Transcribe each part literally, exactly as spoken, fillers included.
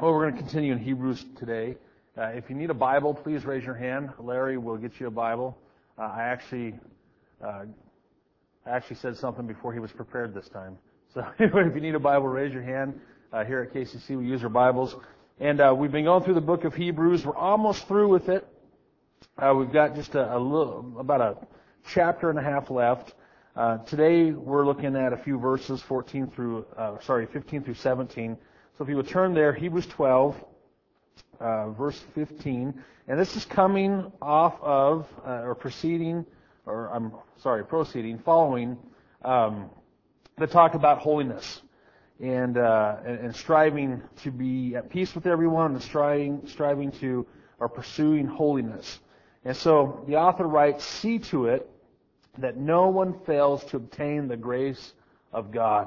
Well, we're going to continue in Hebrews today. Uh, if you need a Bible, please raise your hand. Larry will get you a Bible. Uh, I actually, uh, I actually said something before he was prepared this time. So anyway, if you need a Bible, raise your hand. Uh, here at K C C, we use our Bibles, and uh, we've been going through the book of Hebrews. We're almost through with it. Uh, we've got just a, a little, about a chapter and a half left. Uh, today we're looking at a few verses, fourteen through, uh, sorry, fifteen through seventeen. So if you would turn there, Hebrews twelve, uh, verse fifteen, and this is coming off of, uh, or proceeding, or I'm sorry, proceeding, following um, the talk about holiness and, uh, and and striving to be at peace with everyone, and striving striving to or pursuing holiness. And so the author writes, "See to it that no one fails to obtain the grace of God."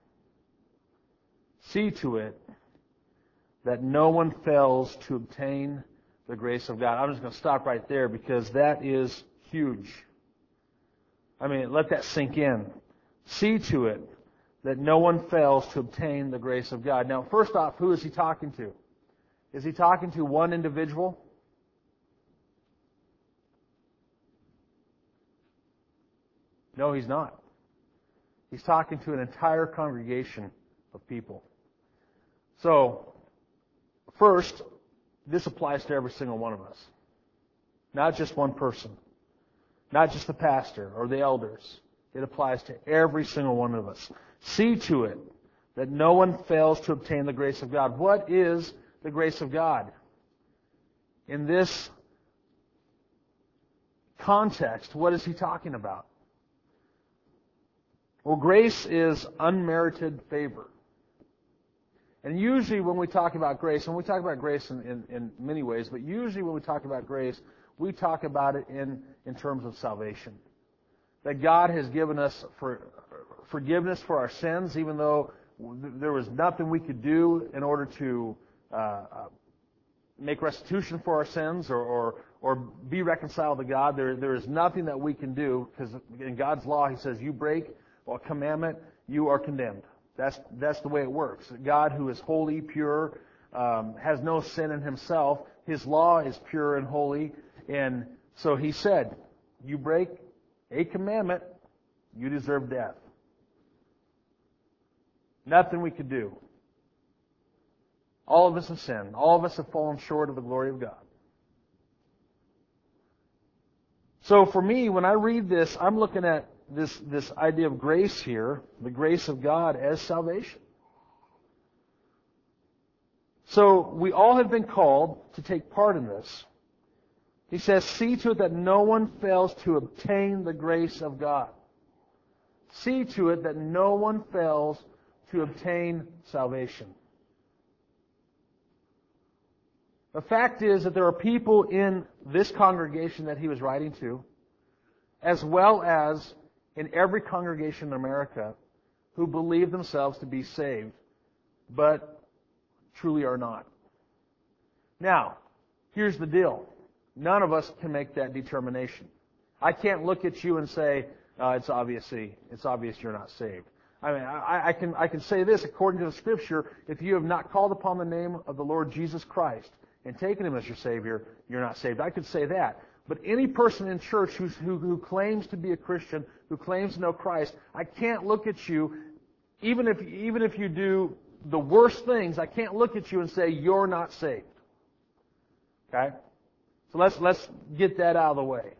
See to it that no one fails to obtain the grace of God. I'm just going to stop right there because that is huge. I mean, let that sink in. See to it that no one fails to obtain the grace of God. Now, first off, who is he talking to? Is he talking to one individual? No, he's not. He's talking to an entire congregation of people. So, first, this applies to every single one of us. Not just one person. Not just the pastor or the elders. It applies to every single one of us. See to it that no one fails to obtain the grace of God. What is the grace of God? In this context, what is he talking about? Well, grace is unmerited favor. And usually when we talk about grace, and we talk about grace in, in, in many ways, but usually when we talk about grace, we talk about it in, in terms of salvation. That God has given us for, forgiveness for our sins, even though there was nothing we could do in order to uh, uh, make restitution for our sins or, or, or be reconciled to God. There, there is nothing that we can do, because in God's law, He says, you break a commandment, you are condemned. That's that's the way it works. God, who is holy, pure, um, has no sin in Himself. His law is pure and holy, and so He said, "You break a commandment, you deserve death." Nothing we could do. All of us have sinned. All of us have fallen short of the glory of God. So for me, when I read this, I'm looking at this this idea of grace here, the grace of God as salvation. So we all have been called to take part in this. He says, see to it that no one fails to obtain the grace of God. See to it that no one fails to obtain salvation. The fact is that there are people in this congregation that he was writing to, as well as in every congregation in America, who believe themselves to be saved, but truly are not. Now, here's the deal. None of us can make that determination. I can't look at you and say, uh, it's obviously, it's obvious you're not saved. I mean, I, I can, I can say this, according to the Scripture, if you have not called upon the name of the Lord Jesus Christ and taken Him as your Savior, you're not saved. I could say that. But any person in church who's, who, who claims to be a Christian, who claims to know Christ, I can't look at you, even if, even if you do the worst things, I can't look at you and say, you're not saved. Okay? So let's, let's get that out of the way.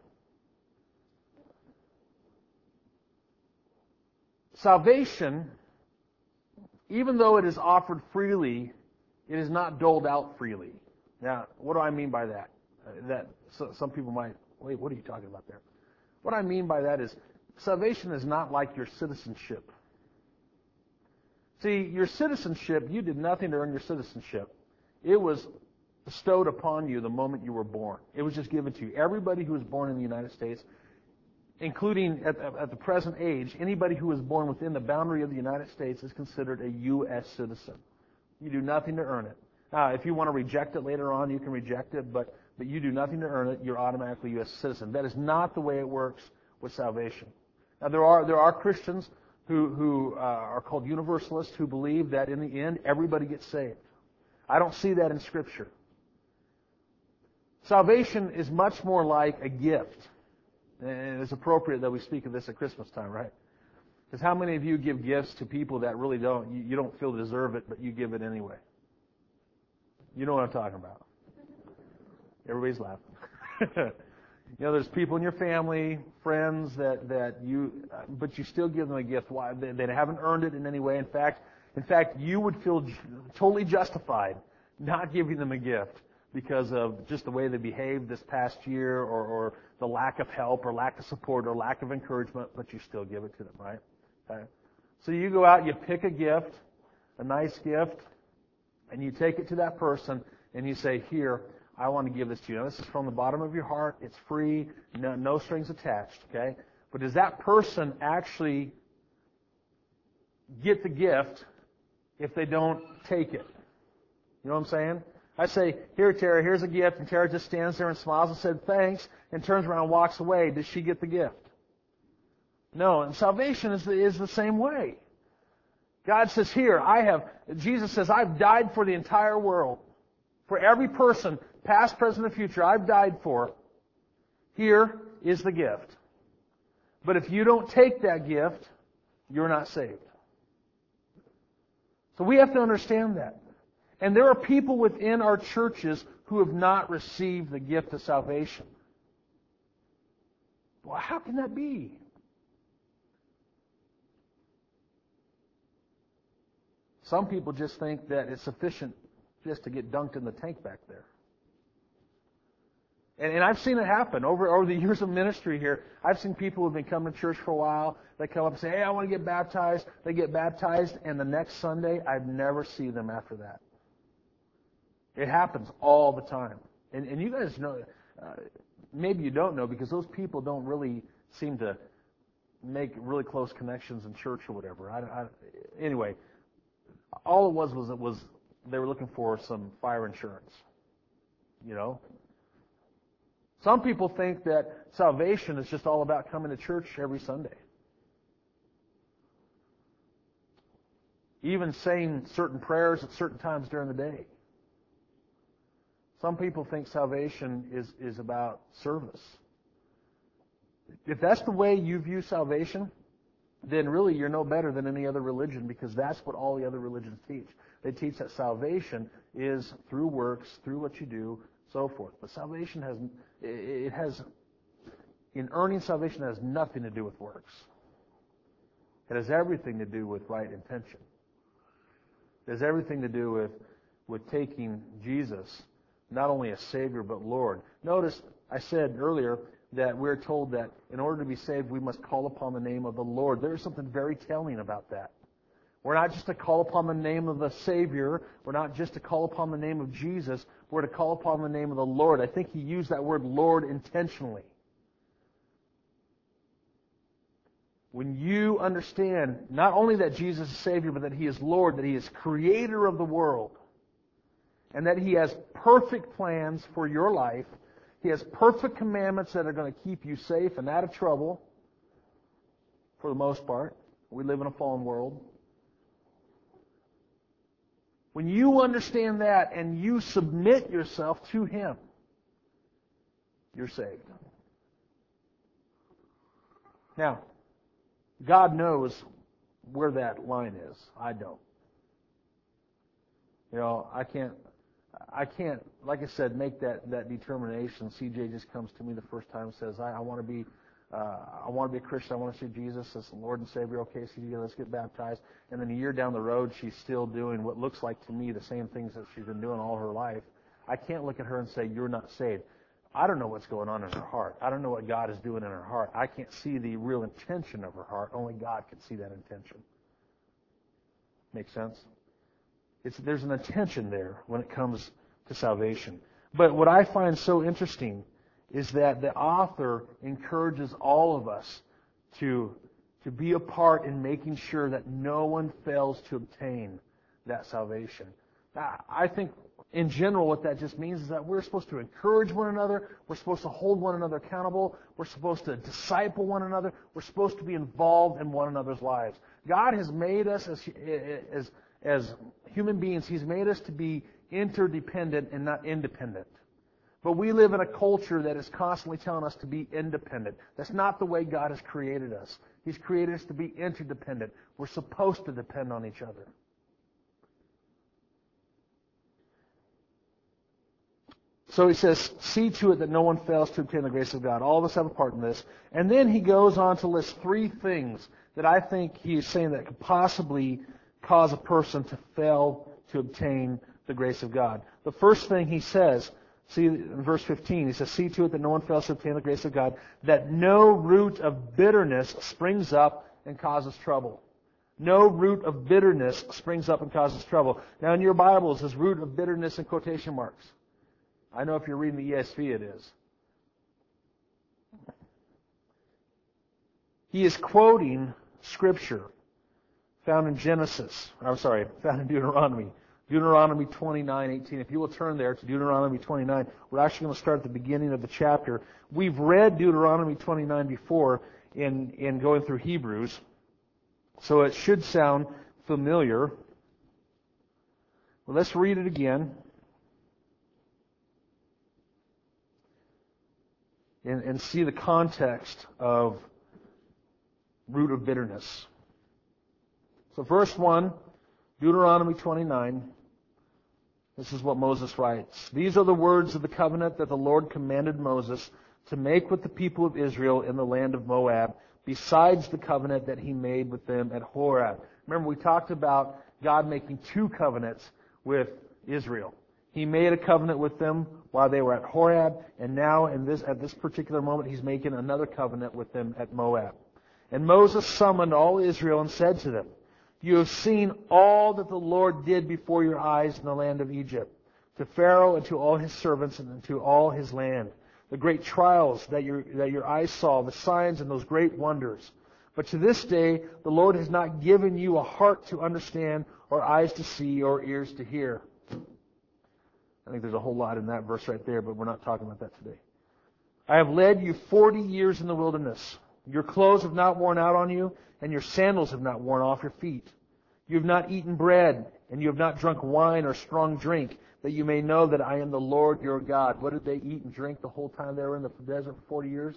Salvation, even though it is offered freely, it is not doled out freely. Now, what do I mean by that? That so, some people might, wait, what are you talking about there? What I mean by that is, salvation is not like your citizenship. See, your citizenship, you did nothing to earn your citizenship. It was bestowed upon you the moment you were born. It was just given to you. Everybody who was born in the United States, including at, at the present age, anybody who was born within the boundary of the United States is considered a U S citizen. You do nothing to earn it. Now, if you want to reject it later on, you can reject it, but, but you do nothing to earn it, you're automatically a U S citizen. That is not the way it works with salvation. Now, there are there are Christians who, who uh, are called universalists who believe that in the end, everybody gets saved. I don't see that in Scripture. Salvation is much more like a gift. And it's appropriate that we speak of this at Christmas time, right? Because how many of you give gifts to people that really don't, you, you don't feel deserve it, but you give it anyway? You know what I'm talking about. Everybody's laughing. You know, there's people in your family, friends that, that you, but you still give them a gift. Why? They, they haven't earned it in any way. In fact, in fact, you would feel totally justified not giving them a gift because of just the way they behaved this past year, or, or the lack of help, or lack of support, or lack of encouragement, but you still give it to them, right? Okay. So you go out, you pick a gift, a nice gift, and you take it to that person, and you say, here, I want to give this to you. Now, this is from the bottom of your heart. It's free, no, no strings attached, okay? But does that person actually get the gift if they don't take it? You know what I'm saying? I say, here, Tara, here's a gift, and Tara just stands there and smiles and said, thanks, and turns around and walks away. Does she get the gift? No, and salvation is the, is the same way. God says, here, I have, Jesus says, I've died for the entire world. For every person, past, present, and future, I've died for. Here is the gift. But if you don't take that gift, you're not saved. So we have to understand that. And there are people within our churches who have not received the gift of salvation. Well, how can that be? Some people just think that it's sufficient just to get dunked in the tank back there. And, and I've seen it happen over, over the years of ministry here. I've seen people who have been coming to church for a while. They come up and say, hey, I want to get baptized. They get baptized, and the next Sunday, I've never seen them after that. It happens all the time. And, and you guys know, uh, maybe you don't know, because those people don't really seem to make really close connections in church or whatever. I, I, anyway, all it was was it was they were looking for some fire insurance. You know? Some people think that salvation is just all about coming to church every Sunday. Even saying certain prayers at certain times during the day. Some people think salvation is, is about service. If that's the way you view salvation, then really you're no better than any other religion, because that's what all the other religions teach. They teach that salvation is through works, through what you do, so forth. But salvation has, it has, in earning salvation, it has nothing to do with works. It has everything to do with right intention. It has everything to do with, with taking Jesus, not only as Savior, but Lord. Notice, I said earlier that we're told that in order to be saved, we must call upon the name of the Lord. There is something very telling about that. We're not just to call upon the name of the Savior. We're not just to call upon the name of Jesus. We're to call upon the name of the Lord. I think he used that word Lord intentionally. When you understand not only that Jesus is Savior, but that he is Lord, that he is creator of the world, and that he has perfect plans for your life, he has perfect commandments that are going to keep you safe and out of trouble, for the most part. We live in a fallen world. When you understand that and you submit yourself to him, you're saved. Now, God knows where that line is. I don't. You know, I can't, I can't, like I said, make that, that determination. C J just comes to me the first time and says, I, I want to be, uh, I want to be a Christian. I want to see Jesus as the Lord and Savior. Okay, C J, let's get baptized. And then a year down the road, she's still doing what looks like to me the same things that she's been doing all her life. I can't look at her and say, you're not saved. I don't know what's going on in her heart. I don't know what God is doing in her heart. I can't see the real intention of her heart. Only God can see that intention. Make sense? It's, there's an intention there when it comes to salvation. But what I find so interesting is that the author encourages all of us to, to be a part in making sure that no one fails to obtain that salvation. I think in general what that just means is that we're supposed to encourage one another, we're supposed to hold one another accountable, we're supposed to disciple one another, we're supposed to be involved in one another's lives. God has made us as, as, as human beings, He's made us to be interdependent and not independent. But we live in a culture that is constantly telling us to be independent. That's not the way God has created us. He's created us to be interdependent. We're supposed to depend on each other. So he says, see to it that no one fails to obtain the grace of God. All of us have a part in this. And then he goes on to list three things that I think he is saying that could possibly cause a person to fail to obtain the grace of God. The first thing he says, see in verse fifteen, he says, see to it that no one fails to obtain the grace of God, that no root of bitterness springs up and causes trouble. No root of bitterness springs up and causes trouble. Now in your Bibles, is root of bitterness in quotation marks? I know if you're reading the E S V it is. He is quoting Scripture found in Genesis. I'm sorry, found in Deuteronomy. Deuteronomy twenty-nine eighteen. If you will turn there to Deuteronomy twenty-nine, we're actually going to start at the beginning of the chapter. We've read Deuteronomy twenty-nine before in, in going through Hebrews, so it should sound familiar. Well, let's read it again. And, and see the context of root of bitterness. So verse one, Deuteronomy twenty-nine, this is what Moses writes. These are the words of the covenant that the Lord commanded Moses to make with the people of Israel in the land of Moab, besides the covenant that he made with them at Horeb. Remember, we talked about God making two covenants with Israel. He made a covenant with them while they were at Horeb, and now in this, at this particular moment, He's making another covenant with them at Moab. And Moses summoned all Israel and said to them, you have seen all that the Lord did before your eyes in the land of Egypt, to Pharaoh and to all his servants and to all his land, the great trials that your, that your eyes saw, the signs and those great wonders. But to this day, the Lord has not given you a heart to understand, or eyes to see, or ears to hear. I think there's a whole lot in that verse right there, but we're not talking about that today. I have led you forty years in the wilderness. Your clothes have not worn out on you, and your sandals have not worn off your feet. You have not eaten bread, and you have not drunk wine or strong drink, that you may know that I am the Lord your God. What did they eat and drink the whole time they were in the desert for forty years?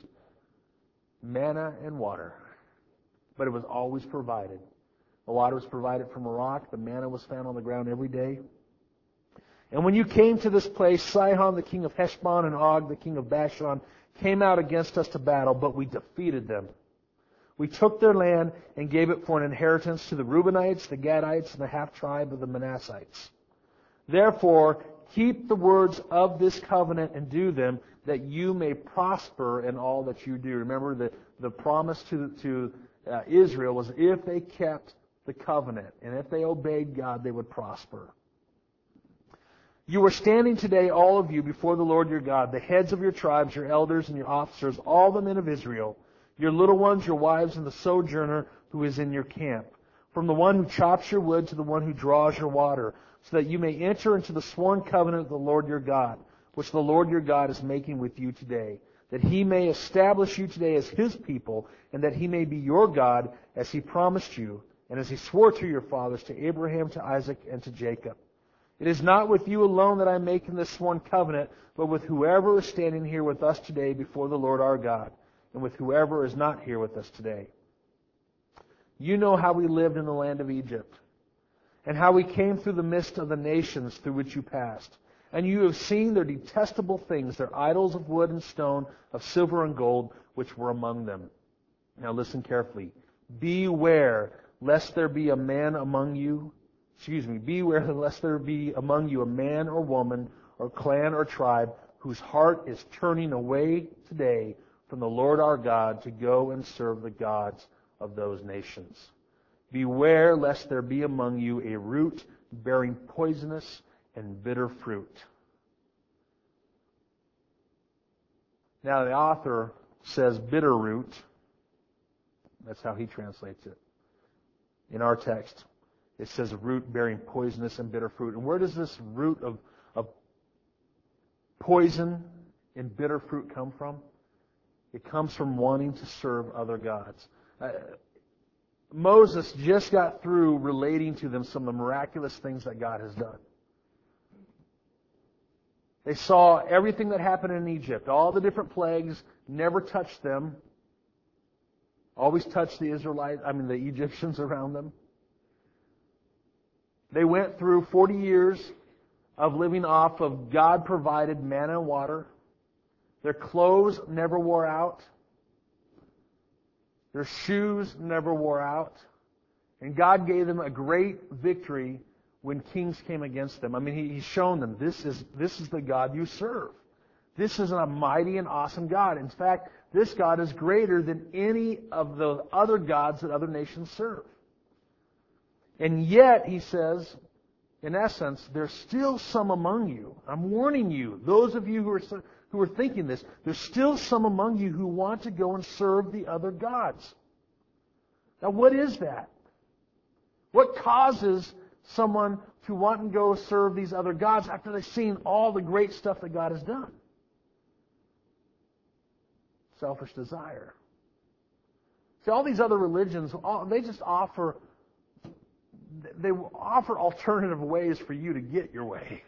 Manna and water. But it was always provided. The water was provided from a rock. The manna was found on the ground every day. And when you came to this place, Sihon, the king of Heshbon, and Og, the king of Bashan, came out against us to battle, but we defeated them. We took their land and gave it for an inheritance to the Reubenites, the Gadites, and the half-tribe of the Manassites. Therefore, keep the words of this covenant and do them, that you may prosper in all that you do. Remember, the, the promise to, to uh, Israel was if they kept the covenant, and if they obeyed God, they would prosper. You are standing today, all of you, before the Lord your God, the heads of your tribes, your elders and your officers, all the men of Israel, your little ones, your wives, and the sojourner who is in your camp, from the one who chops your wood to the one who draws your water, so that you may enter into the sworn covenant of the Lord your God, which the Lord your God is making with you today, that He may establish you today as His people, and that He may be your God, as He promised you, and as He swore to your fathers, to Abraham, to Isaac, and to Jacob. It is not with you alone that I am making this sworn covenant, but with whoever is standing here with us today before the Lord our God, and with whoever is not here with us today. You know how we lived in the land of Egypt, and how we came through the midst of the nations through which you passed. And you have seen their detestable things, their idols of wood and stone, of silver and gold, which were among them. Now listen carefully. Beware, lest there be a man among you, excuse me, beware lest there be among you a man or woman or clan or tribe whose heart is turning away today from the Lord our God to go and serve the gods of those nations. Beware lest there be among you a root bearing poisonous and bitter fruit. Now the author says bitter root. That's how he translates it. In our text, it says a root bearing poisonous and bitter fruit. And where does this root of, of poison and bitter fruit come from? It comes from wanting to serve other gods. Uh, Moses just got through relating to them some of the miraculous things that God has done. They saw everything that happened in Egypt. All the different plagues never touched them. Always touched the Israelites, I mean the Egyptians around them. They went through forty years of living off of God-provided manna and water. Their clothes never wore out. Their shoes never wore out. And God gave them a great victory when kings came against them. I mean, he, He's shown them, this is, this is the God you serve. This is a mighty and awesome God. In fact, this God is greater than any of the other gods that other nations serve. And yet, he says, in essence, there's still some among you. I'm warning you, those of you who are, who are thinking this, there's still some among you who want to go and serve the other gods. Now, what is that? What causes someone to want to go serve these other gods after they've seen all the great stuff that God has done? Selfish desire. See, all these other religions, all, they just offer, they offer alternative ways for you to get your way.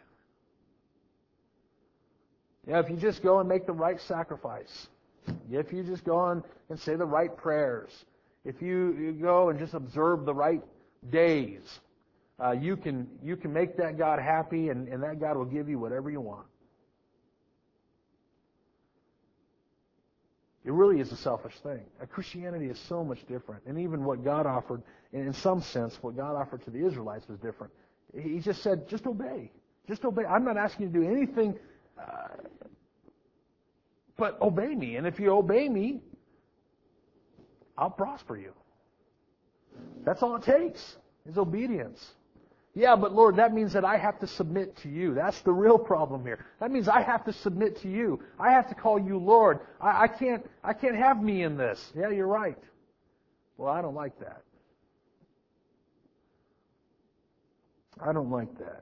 Yeah, if you just go and make the right sacrifice, if you just go on and say the right prayers, if you, you go and just observe the right days, uh, you can you can make that God happy, and, and that God will give you whatever you want. It really is a selfish thing. Uh, Christianity is so much different. And even what God offered, in some sense, what God offered to the Israelites was different. He just said, just obey. Just obey. I'm not asking you to do anything, uh, but obey me. And if you obey me, I'll prosper you. That's all it takes, is obedience. Yeah, but Lord, that means that I have to submit to you. That's the real problem here. That means I have to submit to you. I have to call you Lord. I, I can't I can't have me in this. Yeah, you're right. Well, I don't like that. I don't like that.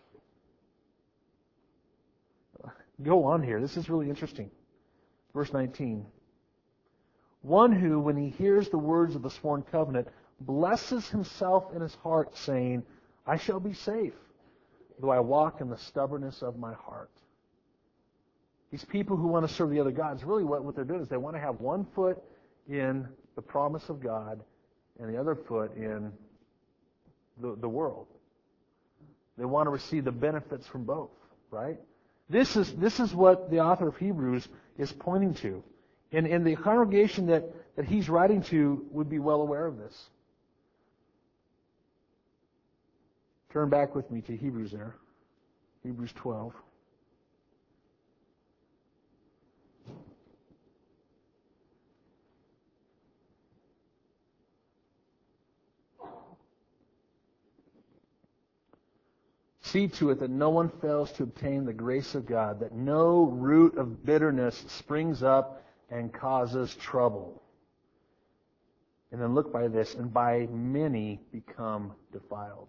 Go on here. This is really interesting. Verse nineteen. One who, when he hears the words of the sworn covenant, blesses himself in his heart, saying, I shall be safe, though I walk in the stubbornness of my heart. These people who want to serve the other gods, really what, what they're doing is they want to have one foot in the promise of God and the other foot in the, the world. They want to receive the benefits from both, right? This is this is what the author of Hebrews is pointing to. And, and the congregation that, that he's writing to would be well aware of this. Turn back with me to Hebrews there. Hebrews twelve. See to it that no one fails to obtain the grace of God, that no root of bitterness springs up and causes trouble. And then look by this, and by many become defiled.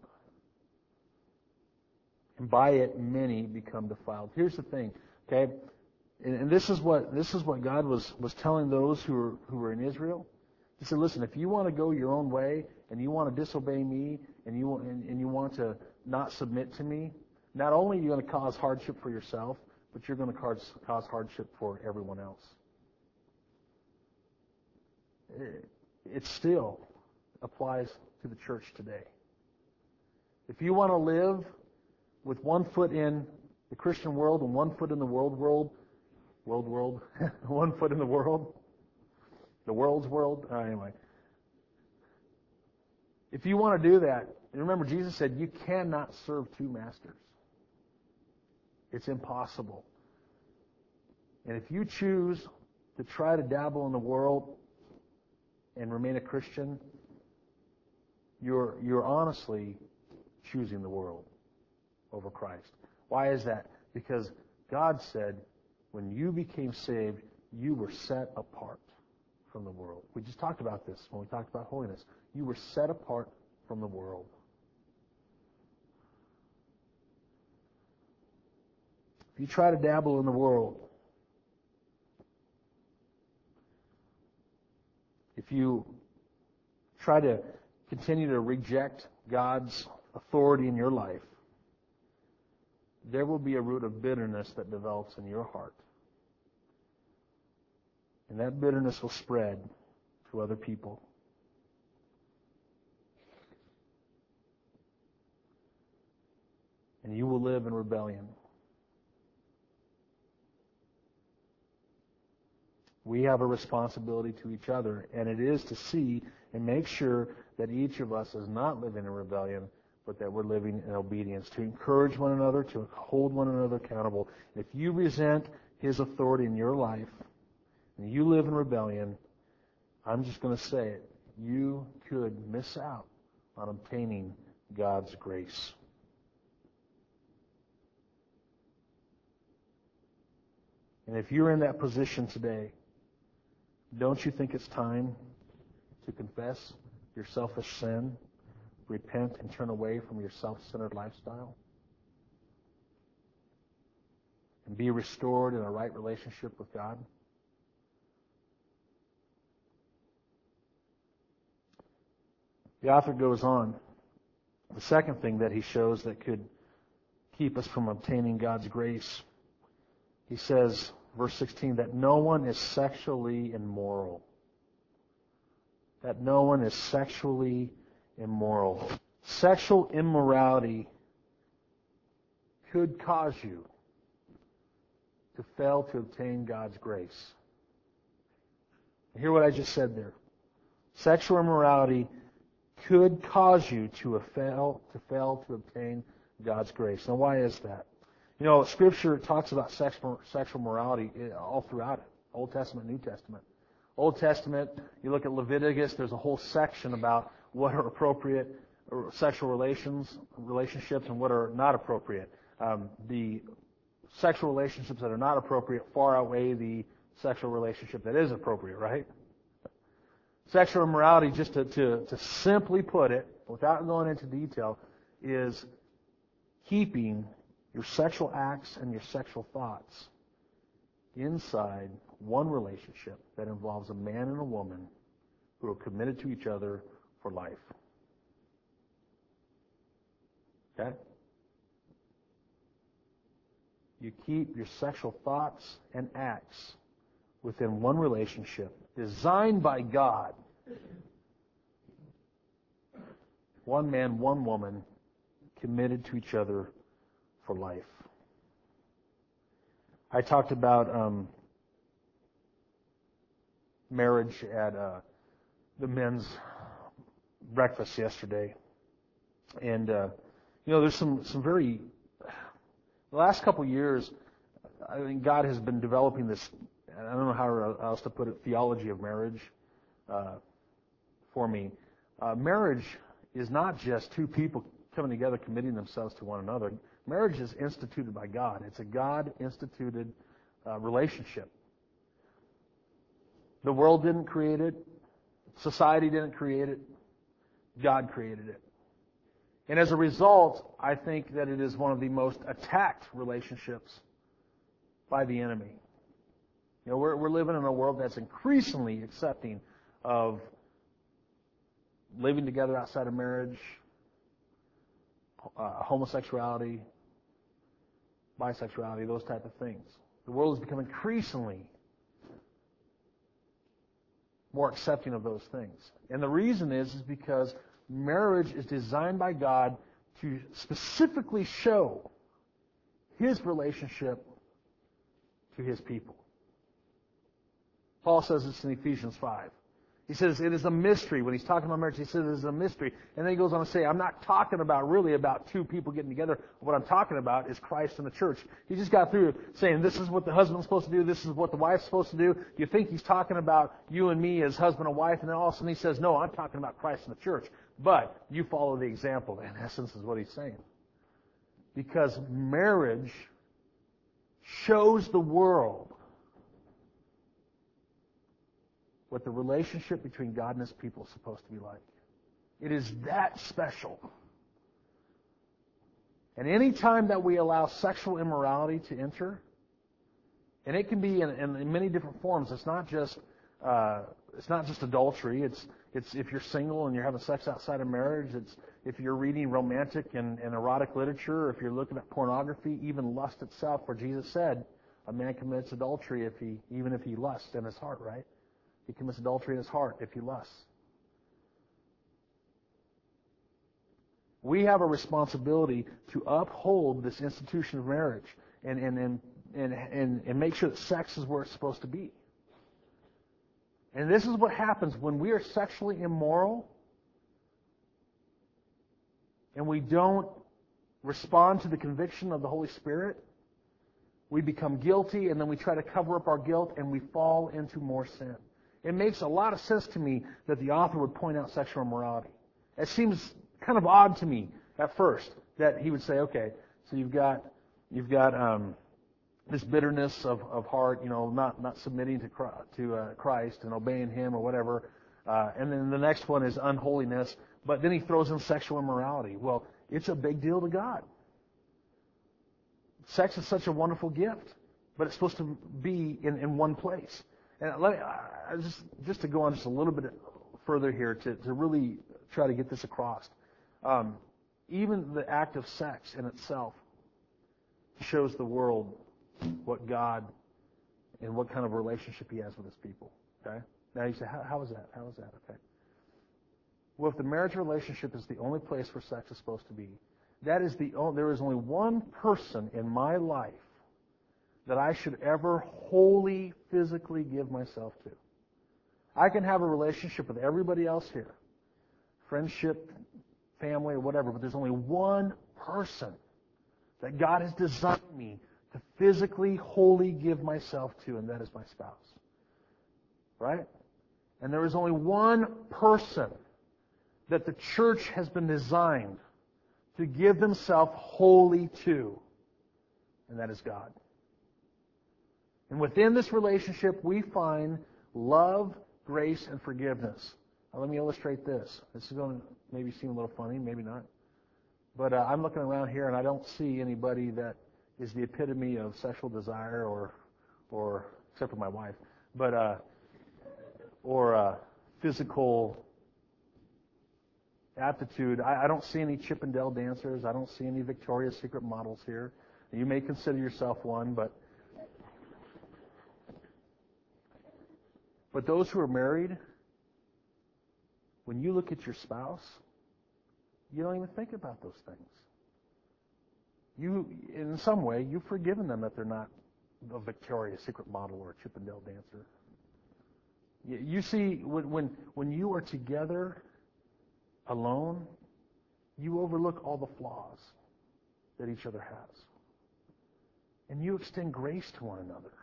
And by it many become defiled. Here's the thing, okay? And, and this is what this is what God was, was telling those who were who were in Israel. He said, listen, if you want to go your own way and you want to disobey me and you and, and you want to not submit to me, not only are you going to cause hardship for yourself, but you're going to cause, cause hardship for everyone else. It, it still applies to the church today. If you want to live with one foot in the Christian world and one foot in the world world, world world, one foot in the world, the world's world, uh, anyway. If you want to do that, and remember Jesus said you cannot serve two masters. It's impossible. And if you choose to try to dabble in the world and remain a Christian, you're you're honestly choosing the world over Christ. Why is that? Because God said when you became saved, you were set apart from the world. We just talked about this when we talked about holiness. You were set apart from the world. If you try to dabble in the world, if you try to continue to reject God's authority in your life, there will be a root of bitterness that develops in your heart. And that bitterness will spread to other people. And you will live in rebellion. We have a responsibility to each other, and it is to see and make sure that each of us is not living in rebellion, but that we're living in obedience, to encourage one another, to hold one another accountable. If you resent His authority in your life, and you live in rebellion, I'm just going to say it, you could miss out on obtaining God's grace. And if you're in that position today, don't you think it's time to confess your selfish sin, repent, and turn away from your self-centered lifestyle? And be restored in a right relationship with God? The author goes on. The second thing that he shows that could keep us from obtaining God's grace, he says, verse sixteen, that no one is sexually immoral. That no one is sexually immoral. Sexual immorality could cause you to fail to obtain God's grace. Hear what I just said there. Sexual immorality could cause you to fail to fail to obtain God's grace. Now, why is that? You know, Scripture talks about sexual, sexual morality all throughout it. Old Testament, New Testament. Old Testament, you look at Leviticus, there's a whole section about what are appropriate sexual relations, relationships and what are not appropriate. Um, the sexual relationships that are not appropriate far outweigh the sexual relationship that is appropriate, right? Sexual immorality, just to, to, to simply put it, without going into detail, is keeping your sexual acts and your sexual thoughts inside one relationship that involves a man and a woman who are committed to each other for life. Okay? You keep your sexual thoughts and acts within one relationship designed by God. One man, one woman, committed to each other for life. I talked about um, marriage at uh, the men's breakfast yesterday, and uh, you know, there's some some very the last couple of years, I think God has been developing this. I don't know how else to put it, theology of marriage uh, for me. Uh, marriage is not just two people coming together, committing themselves to one another. Marriage is instituted by God. It's a God-instituted uh, relationship. The world didn't create it. Society didn't create it. God created it. And as a result, I think that it is one of the most attacked relationships by the enemy. You know, we're, we're living in a world that's increasingly accepting of living together outside of marriage, uh, homosexuality, bisexuality, those type of things. The world has become increasingly more accepting of those things. And the reason is, is because marriage is designed by God to specifically show His relationship to His people. Paul says this in Ephesians five. He says it is a mystery. When he's talking about marriage, he says it is a mystery. And then he goes on to say, I'm not talking about really about two people getting together. What I'm talking about is Christ and the church. He just got through saying this is what the husband's supposed to do, this is what the wife's supposed to do. You think he's talking about you and me as husband and wife, and then all of a sudden he says, no, I'm talking about Christ and the church. But you follow the example. In essence is what he's saying. Because marriage shows the world what the relationship between God and His people is supposed to be like. It is that special. And any time that we allow sexual immorality to enter, and it can be in, in, in many different forms, it's not just Uh, it's not just adultery. It's it's if you're single and you're having sex outside of marriage. It's if you're reading romantic and, and erotic literature, or if you're looking at pornography, even lust itself, where Jesus said, a man commits adultery if he even if he lusts in his heart, right? He commits adultery in his heart if he lusts. We have a responsibility to uphold this institution of marriage and and and and, and, and make sure that sex is where it's supposed to be. And this is what happens when we are sexually immoral and we don't respond to the conviction of the Holy Spirit. We become guilty, and then we try to cover up our guilt, and we fall into more sin. It makes a lot of sense to me that the author would point out sexual immorality. It seems kind of odd to me at first that he would say, okay, so you've got you've got um, this bitterness of, of heart, you know, not not submitting to to uh, Christ and obeying Him or whatever, uh, and then the next one is unholiness. But then he throws in sexual immorality. Well, it's a big deal to God. Sex is such a wonderful gift, but it's supposed to be in, in one place. And let me, I just just to go on just a little bit further here to, to really try to get this across. Um, even the act of sex in itself shows the world what God and what kind of relationship He has with His people. Okay? Now you say, how, how is that? How is that? Okay. Well, if the marriage relationship is the only place where sex is supposed to be, that is the only, there is only one person in my life that I should ever wholly physically give myself to. I can have a relationship with everybody else here, friendship, family, or whatever, but there's only one person that God has designed me to physically, wholly give myself to, and that is my spouse. Right? And there is only one person that the church has been designed to give themselves wholly to, and that is God. And within this relationship, we find love, grace, and forgiveness. Now, let me illustrate this. This is going to maybe seem a little funny, maybe not. But uh, I'm looking around here, and I don't see anybody that is the epitome of sexual desire, or, or except for my wife, but uh, or uh, physical aptitude. I, I don't see any Chippendale dancers. I don't see any Victoria's Secret models here. You may consider yourself one, but but those who are married, when you look at your spouse, you don't even think about those things. You, in some way, you've forgiven them that they're not a Victoria's Secret model or a Chippendale dancer. You see, when when, when you are together alone, you overlook all the flaws that each other has. And you extend grace to one another.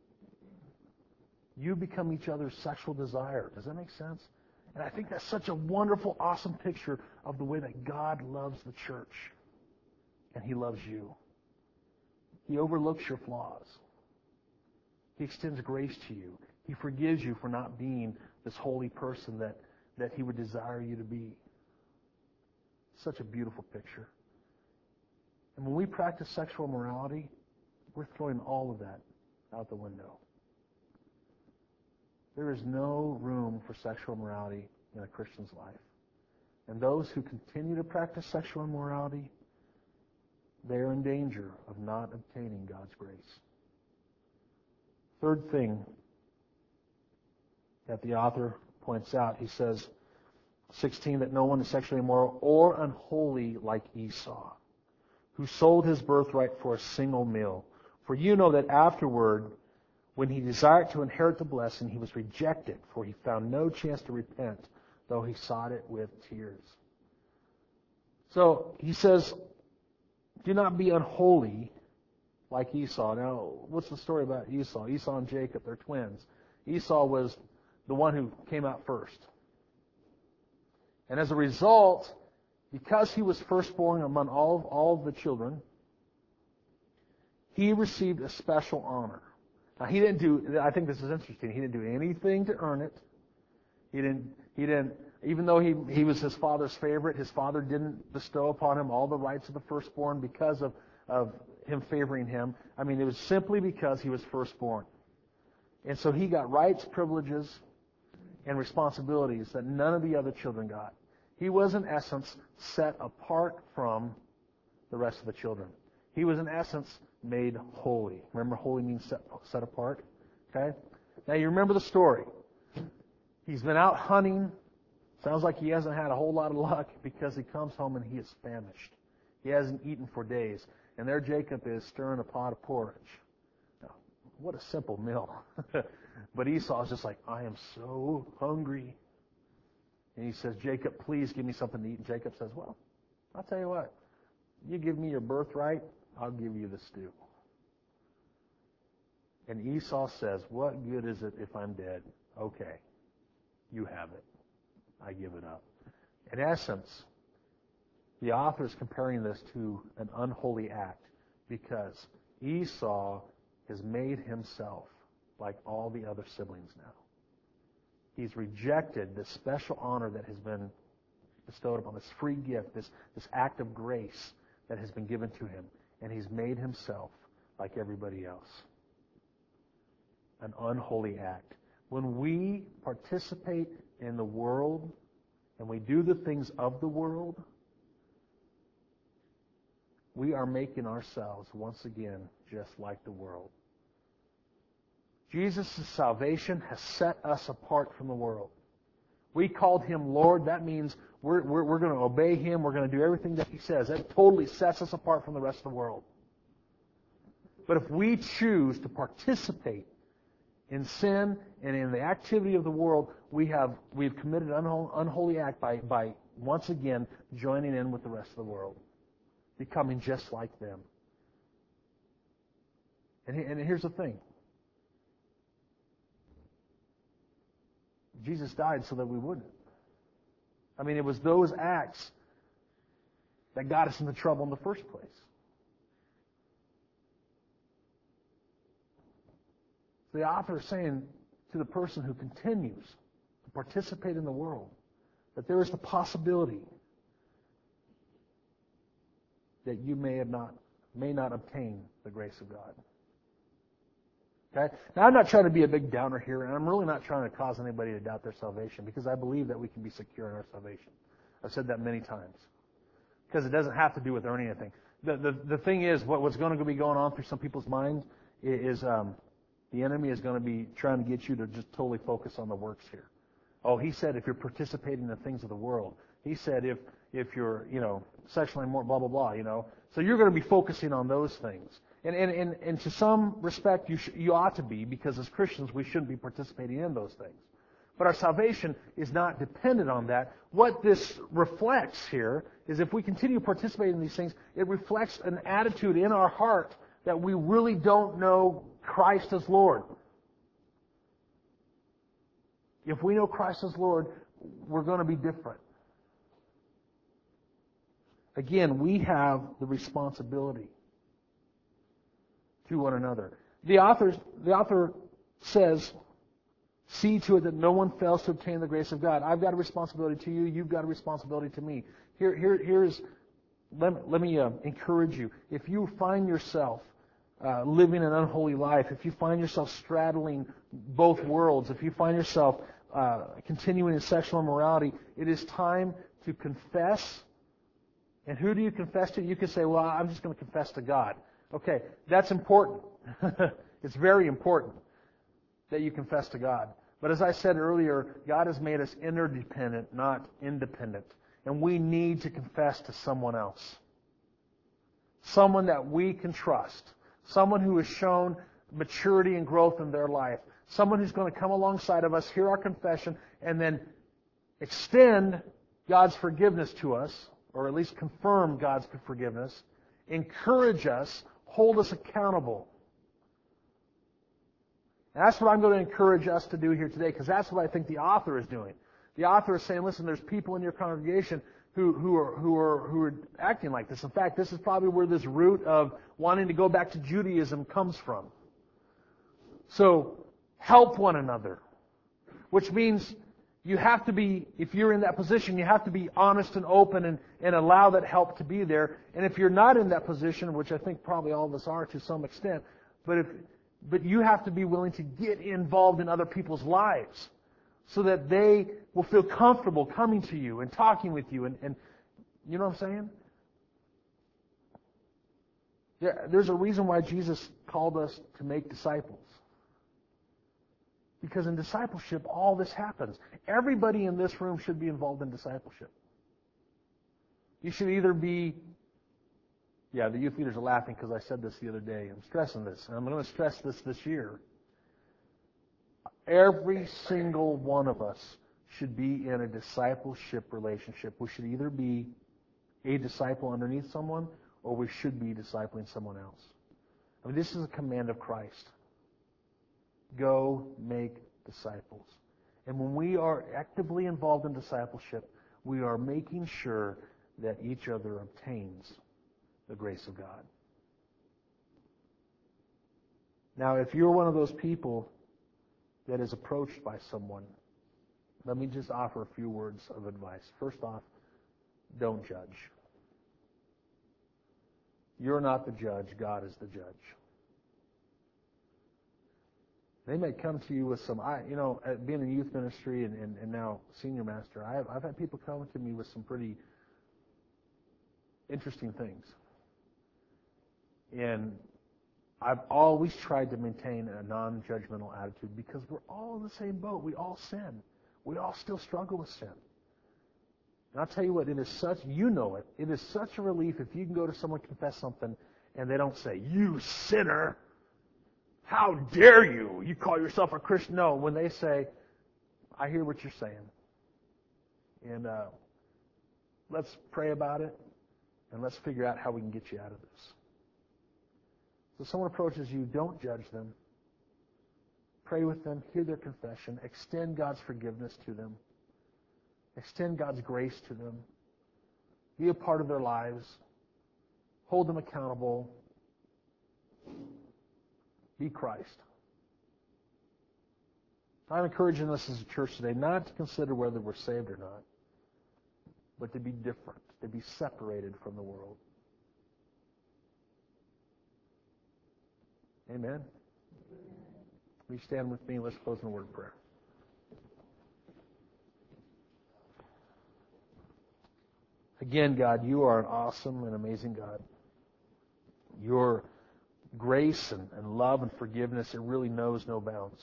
You become each other's sexual desire. Does that make sense? And I think that's such a wonderful, awesome picture of the way that God loves the church. And He loves you. He overlooks your flaws. He extends grace to you. He forgives you for not being this holy person that, that He would desire you to be. Such a beautiful picture. And when we practice sexual morality, we're throwing all of that out the window. There is no room for sexual immorality in a Christian's life. And those who continue to practice sexual immorality, they are in danger of not obtaining God's grace. Third thing that the author points out, he says, sixteen, that no one is sexually immoral or unholy like Esau, who sold his birthright for a single meal. For you know that afterward, when he desired to inherit the blessing, he was rejected, for he found no chance to repent, though he sought it with tears. So he says, do not be unholy like Esau. Now, what's the story about Esau? Esau and Jacob, they're twins. Esau was the one who came out first. And as a result, because he was firstborn among all of, all of the children, he received a special honor. Now, he didn't do, I think this is interesting, he didn't do anything to earn it. He didn't, he didn't, even though he, he was his father's favorite, his father didn't bestow upon him all the rights of the firstborn because of, of him favoring him. I mean, it was simply because he was firstborn. And so he got rights, privileges, and responsibilities that none of the other children got. He was, in essence, set apart from the rest of the children. He was, in essence, made holy. Remember, holy means set, set apart? Okay? Now, you remember the story. He's been out hunting. Sounds like he hasn't had a whole lot of luck because he comes home and he is famished. He hasn't eaten for days. And there Jacob is stirring a pot of porridge. Now, what a simple meal. But Esau's just like, I am so hungry. And he says, Jacob, please give me something to eat. And Jacob says, well, I'll tell you what. You give me your birthright, I'll give you the stew. And Esau says, what good is it if I'm dead? Okay, you have it. I give it up. In essence, the author is comparing this to an unholy act because Esau has made himself like all the other siblings now. He's rejected this special honor that has been bestowed upon, this free gift, this, this act of grace that has been given to him, and he's made himself like everybody else. An unholy act. When we participate in the world and we do the things of the world, we are making ourselves once again just like the world. Jesus' salvation has set us apart from the world. We called Him Lord. That means we're, we're, we're going to obey Him. We're going to do everything that He says. That totally sets us apart from the rest of the world. But if we choose to participate in sin and in the activity of the world, we have we've committed an unholy act by, by once again joining in with the rest of the world, becoming just like them. And, and here's the thing. Jesus died so that we wouldn't. I mean, it was those acts that got us into trouble in the first place. The author is saying to the person who continues to participate in the world that there is the possibility that you may have not may not obtain the grace of God. Okay? Now, I'm not trying to be a big downer here, and I'm really not trying to cause anybody to doubt their salvation, because I believe that we can be secure in our salvation. I've said that many times. Because it doesn't have to do with earning anything. The the, the thing is, what, what's going to be going on through some people's minds is um, the enemy is going to be trying to get you to just totally focus on the works here. Oh, he said if you're participating in the things of the world. He said if if you're, you know, sexually more blah, blah, blah, you know. So you're going to be focusing on those things. And and, and, and to some respect, you sh- you ought to be, because as Christians, we shouldn't be participating in those things. But our salvation is not dependent on that. What this reflects here is if we continue participating in these things, it reflects an attitude in our heart that we really don't know Christ as Lord. If we know Christ as Lord, we're going to be different. Again, we have the responsibility to one another. The author, the author says, see to it that no one fails to obtain the grace of God. I've got a responsibility to you. You've got a responsibility to me. Here, here, here's, let, let me uh, encourage you. If you find yourself uh, living an unholy life, if you find yourself straddling both worlds, if you find yourself uh, continuing in sexual immorality, it is time to confess. And who do you confess to? You can say, well, I'm just going to confess to God. Okay, that's important. It's very important that you confess to God. But as I said earlier, God has made us interdependent, not independent. And we need to confess to someone else. Someone that we can trust. Someone who has shown maturity and growth in their life. Someone who's going to come alongside of us, hear our confession, and then extend God's forgiveness to us, or at least confirm God's forgiveness, encourage us, hold us accountable. And that's what I'm going to encourage us to do here today, because that's what I think the author is doing. The author is saying, listen, there's people in your congregation who, who are who are who are acting like this. In fact, this is probably where this root of wanting to go back to Judaism comes from. So help one another, which means you have to be, if you're in that position, you have to be honest and open and, and allow that help to be there. And if you're not in that position, which I think probably all of us are to some extent, but if but you have to be willing to get involved in other people's lives so that they will feel comfortable coming to you and talking with you. And, and you know what I'm saying? There, there's a reason why Jesus called us to make disciples. Because in discipleship, all this happens. Everybody in this room should be involved in discipleship. You should either be, yeah, the youth leaders are laughing because I said this the other day. I'm stressing this, and I'm going to stress this this year. Every single one of us should be in a discipleship relationship. We should either be a disciple underneath someone, or we should be discipling someone else. I mean, this is a command of Christ. Go make disciples. And when we are actively involved in discipleship, we are making sure that each other obtains the grace of God. Now, if you're one of those people that is approached by someone, let me just offer a few words of advice. First off, don't judge. You're not the judge. God is the judge. They may come to you with some, I, you know, being in youth ministry and, and, and now senior master, I have, I've had people come to me with some pretty interesting things. And I've always tried to maintain a non-judgmental attitude because we're all in the same boat. We all sin. We all still struggle with sin. And I'll tell you what, it is such, you know it, it is such a relief if you can go to someone, confess something, and they don't say, "You sinner! How dare you? You call yourself a Christian." No, when they say, "I hear what you're saying, and uh, let's pray about it, and let's figure out how we can get you out of this." So someone approaches you, don't judge them. Pray with them, hear their confession, extend God's forgiveness to them, extend God's grace to them, be a part of their lives, hold them accountable, be Christ. I'm encouraging us as a church today not to consider whether we're saved or not, but to be different, to be separated from the world. Amen. Will you stand with me? Let's close in a word of prayer. Again, God, you are an awesome and amazing God. Your grace and, and love and forgiveness, it really knows no bounds.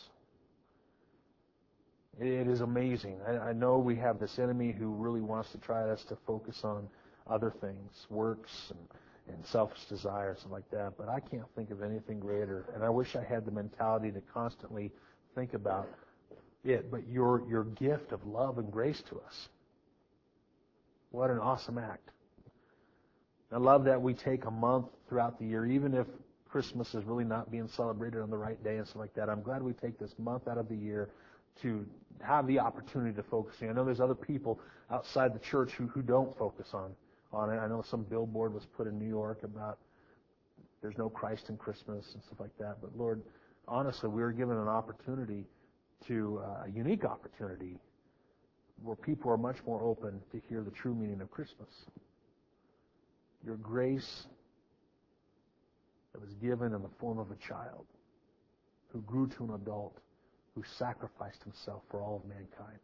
It, it is amazing. I, I know we have this enemy who really wants to try us to focus on other things, works and and selfish desires and like that, but I can't think of anything greater. And I wish I had the mentality to constantly think about it, but your your gift of love and grace to us. What an awesome act. I love that we take a month throughout the year, even if Christmas is really not being celebrated on the right day and stuff like that. I'm glad we take this month out of the year to have the opportunity to focus. I know there's other people outside the church who, who don't focus on on it. I know some billboard was put in New York about there's no Christ in Christmas and stuff like that. But Lord, honestly, we were given an opportunity to, uh, a unique opportunity where people are much more open to hear the true meaning of Christmas. Your grace that was given in the form of a child who grew to an adult, who sacrificed himself for all of mankind.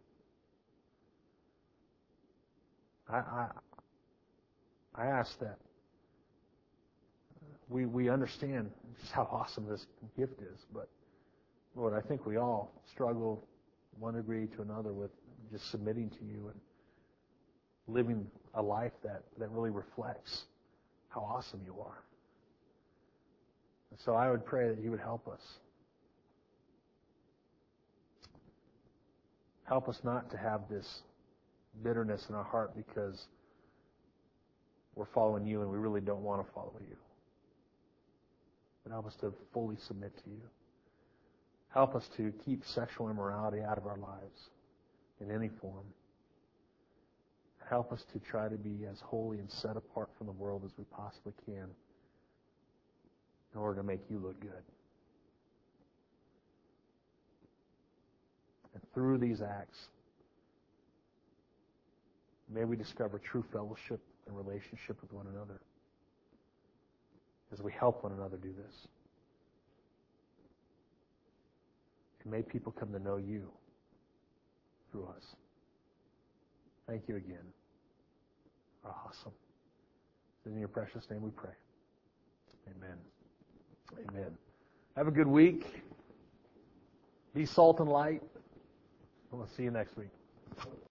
I, I I ask that we we understand just how awesome this gift is, but Lord, I think we all struggle one degree to another with just submitting to you and living a life that, that really reflects how awesome you are. And so I would pray that you would help us. Help us not to have this bitterness in our heart because we're following you and we really don't want to follow you. But help us to fully submit to you. Help us to keep sexual immorality out of our lives in any form. Help us to try to be as holy and set apart from the world as we possibly can in order to make you look good. And through these acts, may we discover true fellowship and relationship with one another as we help one another do this. And may people come to know you through us. Thank you again. Awesome. In your precious name we pray. Amen. Amen. Have a good week. Be salt and light. We'll see you next week.